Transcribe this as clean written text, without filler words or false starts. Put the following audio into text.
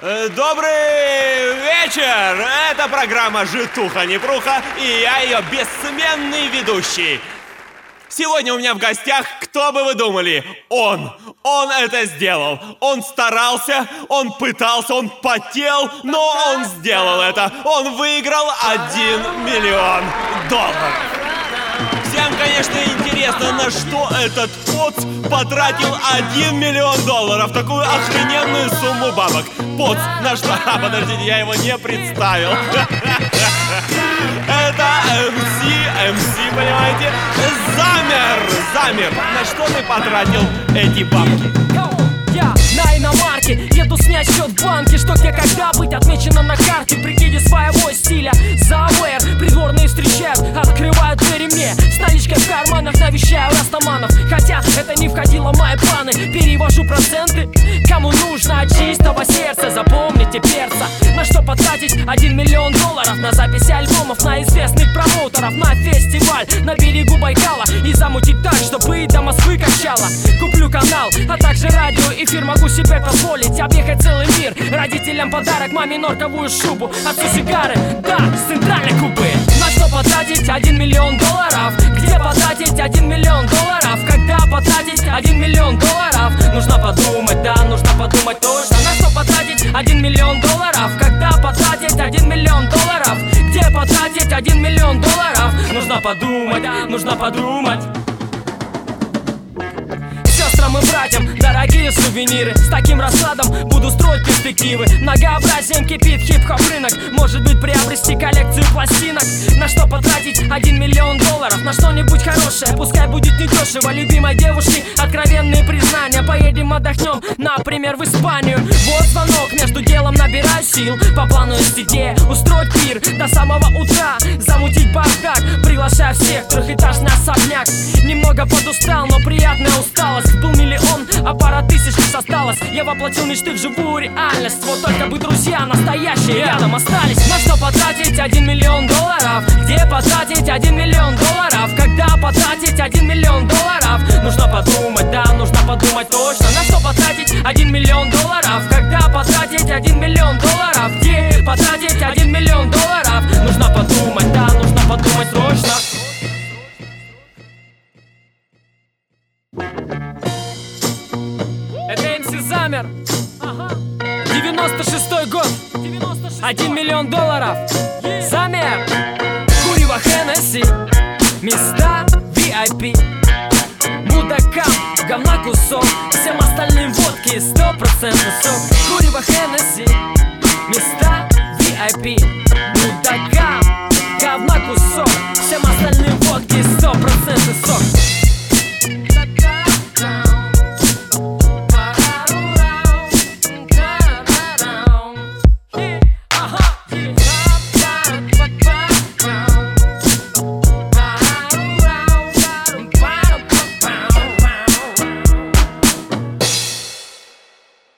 Добрый вечер! Это программа «Житуха-непруха» и я ее бессменный ведущий. Сегодня у меня в гостях, кто бы вы думали, он это сделал. Он старался, он пытался, он потел, но он сделал это. Он выиграл $1 миллион. Всем, конечно, интересно, на что этот поц потратил $1 миллион. Такую охрененную сумму бабок. Поц, на что? Подождите, я его не представил. Это МС, понимаете? Замер. На что ты потратил эти бабки? Я на иномарке еду снять счет в банке. Что где когда быть отмечено на карте. Прикиде своего стиля Завэр. Придворные встречают, открывают двери мне. С наличкой в карманах навещаю растаманов. Хотя это не входило в мои планы. Перевожу проценты кому нужно от чистого сердца. Запомните перца. На что потратить $1 миллион? На записи альбомов, на известных промоутеров, на фестиваль на берегу Байкала. И замутить так, чтобы и до Москвы качало. Куплю канал, а также радиоэфир. Могу себе позволить объехать целый мир. Родителям подарок, маме норковую шубу, отцу сигары, да, с центральной Кубы. На что потратить $1 миллион? Где потратить $1 миллион? Когда потратить $1 миллион? Нужно подумать, да, нужно подумать точно. На что потратить $1 миллион? Когда потратить $1 миллион? Где потратить $1 миллион? Нужно подумать, да, нужно подумать. Сестрам и братьям дорогие сувениры. С таким раскладом буду строить перспективы. Многообразием кипит хип-хоп рынок. Может быть, приобрести коллекцию пластинок. На что потратить $1 миллион? На что-нибудь хорошее, пускай будет недешево. Любимой девушке откровенные признания. Поедем отдохнем, например, в Испанию. Вот звонок, между делом набираю сил. По плану есть идея устроить пир до самого утра. Замутить бардак, приглашая всех. Трехэтажный особняк. Немного подустал, но приятная усталость. Был миллион, а пара тысяч лишь осталось. Я воплотил мечты в живую реальность. Вот только бы друзья настоящие рядом остались. На что потратить $1 миллион? Где потратить $1 миллион? Когда потратить $1 миллион? Нужно подумать, да, нужно подумать точно. На что потратить $1 миллион? Когда потратить $1 миллион? Где потратить $1 миллион? Нужно подумать, да, нужно подумать срочно. Это МС Замер. 96-й год. $1 миллион. Замер. Курево Хеннесси. Места VIP. Будакам, говна кусок. Всем остальным водки 100% сок. Курево Хеннесси. Места